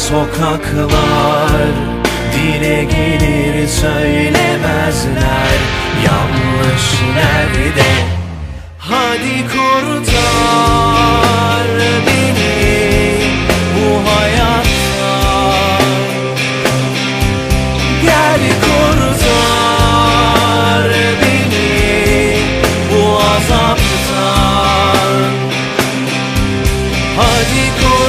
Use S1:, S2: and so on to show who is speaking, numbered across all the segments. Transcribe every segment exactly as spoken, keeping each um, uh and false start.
S1: Sokaklar dile gelir söylemezler yanlış nerede. Hadi kurtar beni bu hayattan, gel kurtar beni bu azaptan. Hadi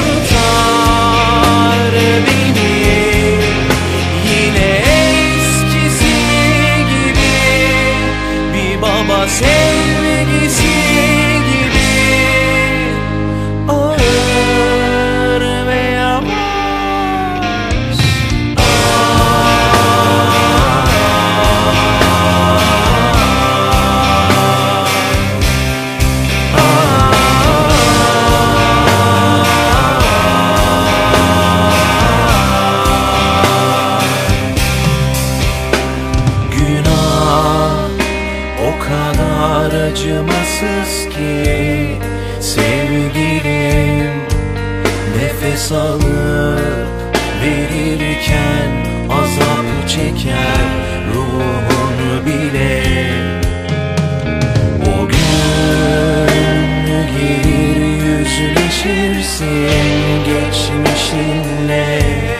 S1: kurtar beni yine eskisi gibi, bir baba sevgisi gibi. Ağır ve yavaş. O kadar acımasız ki sevgilim, nefes alıp verirken azap çeker ruhun bile. O gün gelir yüzleşirsin geçmişinle.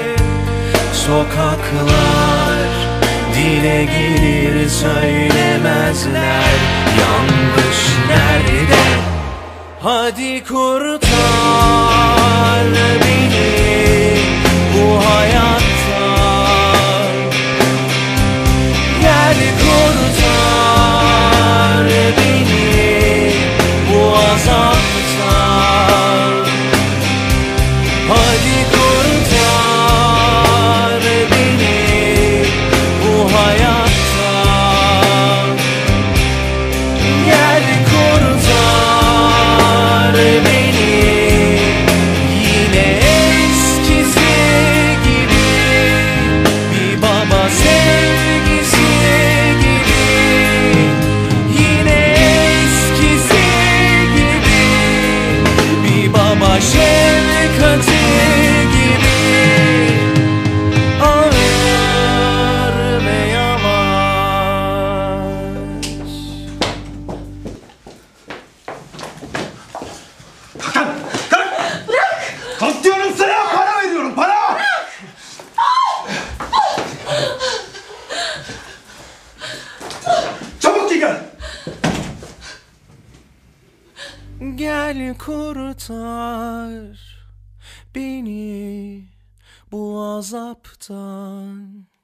S1: Sokaklar dile gelir söylemezler yanlış nerede. Hadi kurtar beni bu hayattan, gel kurtar beni bu azaptan. Hadi kurtar beni bu hayattan, gel kurtar beni yine eskisi gibi, bir baba sevgisi gibi. Yine eskisi gibi, bir baba şefkati gibi. Ağır ve yavaş.
S2: Kalk! Kalk! Bırak! Kalk diyorum sana! Para veriyorum, para! Çabuk gel!
S1: Gel kurtar beni bu azaptan.